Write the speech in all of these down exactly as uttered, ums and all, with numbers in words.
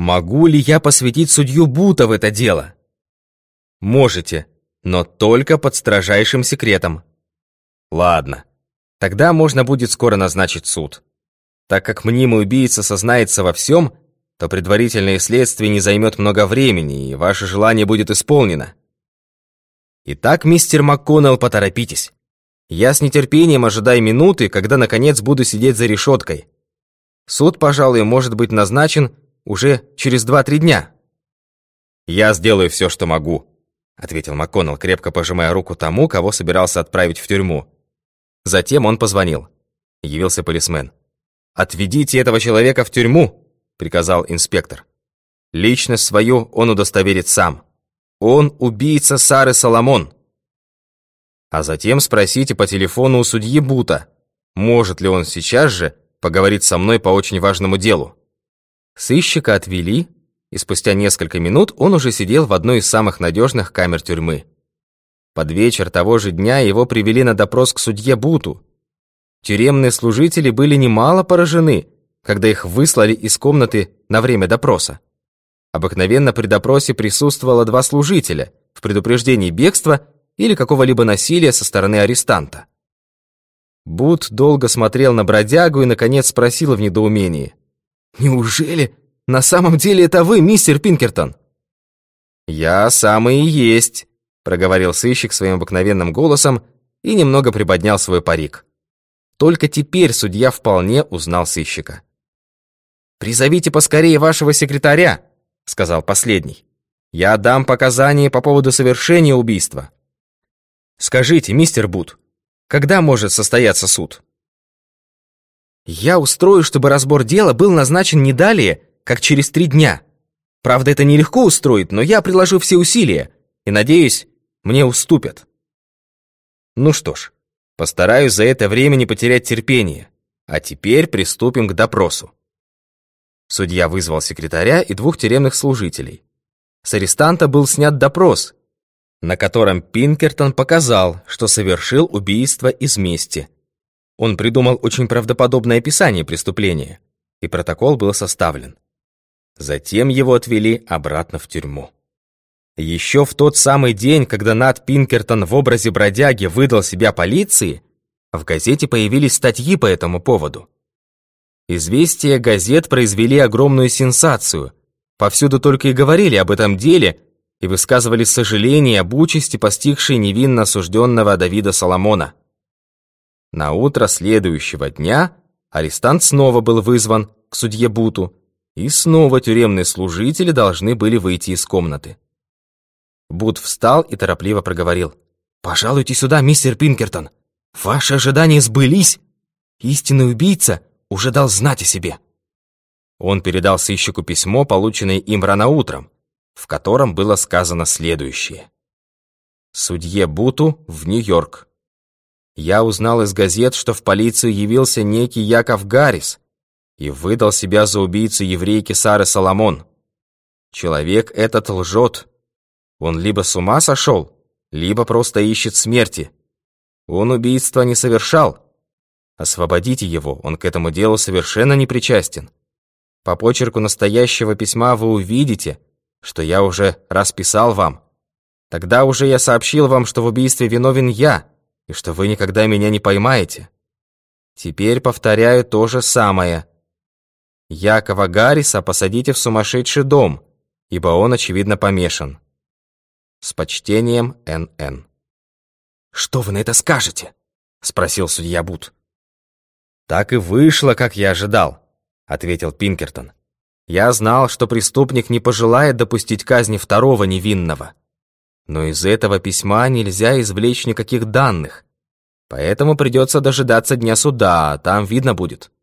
Могу ли я посвятить судью Бута в это дело? Можете, но только под строжайшим секретом. Ладно, тогда можно будет скоро назначить суд. Так как мнимый убийца сознается во всем, то предварительное следствие не займет много времени, и ваше желание будет исполнено. Итак, мистер МакКоннелл, поторопитесь. Я с нетерпением ожидаю минуты, когда, наконец, буду сидеть за решеткой. Суд, пожалуй, может быть назначен уже через два-три дня. «Я сделаю все, что могу», — ответил МакКоннелл, крепко пожимая руку тому, кого собирался отправить в тюрьму. Затем он позвонил. Явился полисмен. «Отведите этого человека в тюрьму», — приказал инспектор. «Личность свою он удостоверит сам. Он убийца Сары Соломон». А затем спросите по телефону у судьи Бута, может ли он сейчас же поговорить со мной по очень важному делу. Сыщика отвели, и спустя несколько минут он уже сидел в одной из самых надежных камер тюрьмы. Под вечер того же дня его привели на допрос к судье Буту. Тюремные служители были немало поражены, когда их выслали из комнаты на время допроса. Обыкновенно при допросе присутствовало два служителя в предупреждении бегства или какого-либо насилия со стороны арестанта. Бут долго смотрел на бродягу и, наконец, спросил в недоумении: «Неужели на самом деле это вы, мистер Пинкертон?» «Я самый и есть», — проговорил сыщик своим обыкновенным голосом и немного приподнял свой парик. Только теперь судья вполне узнал сыщика. «Призовите поскорее вашего секретаря», — сказал последний. «Я дам показания по поводу совершения убийства». «Скажите, мистер Бут, когда может состояться суд?» «Я устрою, чтобы разбор дела был назначен не далее, как через три дня. Правда, это нелегко устроить, но я приложу все усилия и, надеюсь, мне уступят». «Ну что ж, постараюсь за это время не потерять терпение. А теперь приступим к допросу». Судья вызвал секретаря и двух тюремных служителей. С арестанта был снят допрос, на котором Пинкертон показал, что совершил убийство из мести. Он придумал очень правдоподобное описание преступления, и протокол был составлен. Затем его отвели обратно в тюрьму. Еще в тот самый день, когда Нат Пинкертон в образе бродяги выдал себя полиции, в газете появились статьи по этому поводу. Известия газет произвели огромную сенсацию. Повсюду только и говорили об этом деле и высказывали сожаление об участи, постигшей невинно осужденного Давида Соломона. На утро следующего дня арестант снова был вызван к судье Буту, и снова тюремные служители должны были выйти из комнаты. Бут встал и торопливо проговорил: «Пожалуйте сюда, мистер Пинкертон. Ваши ожидания сбылись. Истинный убийца уже дал знать о себе». Он передал сыщику письмо, полученное им рано утром, в котором было сказано следующее: «Судье Буту в Нью-Йорк. Я узнал из газет, что в полицию явился некий Яков Гаррис и выдал себя за убийцу еврейки Сары Соломон. Человек этот лжет. Он либо с ума сошел, либо просто ищет смерти. Он убийства не совершал. Освободите его, он к этому делу совершенно не причастен. По почерку настоящего письма вы увидите, что я уже раз писал вам. Тогда уже я сообщил вам, что в убийстве виновен я, и что вы никогда меня не поймаете. Теперь повторяю то же самое. Якова Гарриса посадите в сумасшедший дом, ибо он, очевидно, помешан. С почтением, Н Н» «Что вы на это скажете?» — спросил судья Бут. «Так и вышло, как я ожидал», — ответил Пинкертон. «Я знал, что преступник не пожелает допустить казни второго невинного. Но из этого письма нельзя извлечь никаких данных, поэтому придется дожидаться дня суда, а там видно будет».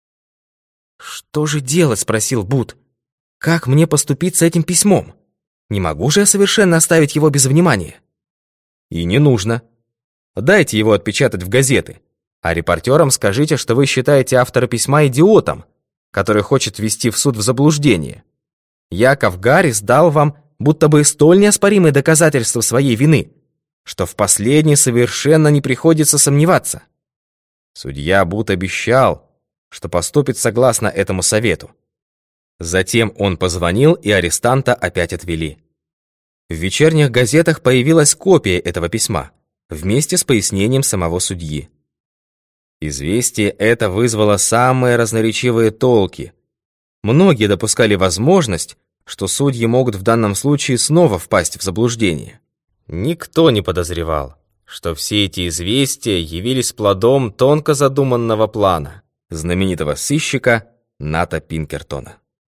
«Что же делать?» — спросил Бут. «Как мне поступить с этим письмом? Не могу же я совершенно оставить его без внимания». «И не нужно. Дайте его отпечатать в газеты, а репортерам скажите, что вы считаете автора письма идиотом, который хочет ввести в суд в заблуждение. Яков Гаррис дал вам будто бы столь неоспоримые доказательства своей вины, что в последней совершенно не приходится сомневаться». Судья Бут обещал, что поступит согласно этому совету. Затем он позвонил, и арестанта опять отвели. В вечерних газетах появилась копия этого письма, вместе с пояснением самого судьи. Известие это вызвало самые разноречивые толки. Многие допускали возможность, что судьи могут в данном случае снова впасть в заблуждение. Никто не подозревал, что все эти известия явились плодом тонко задуманного плана знаменитого сыщика Ната Пинкертона.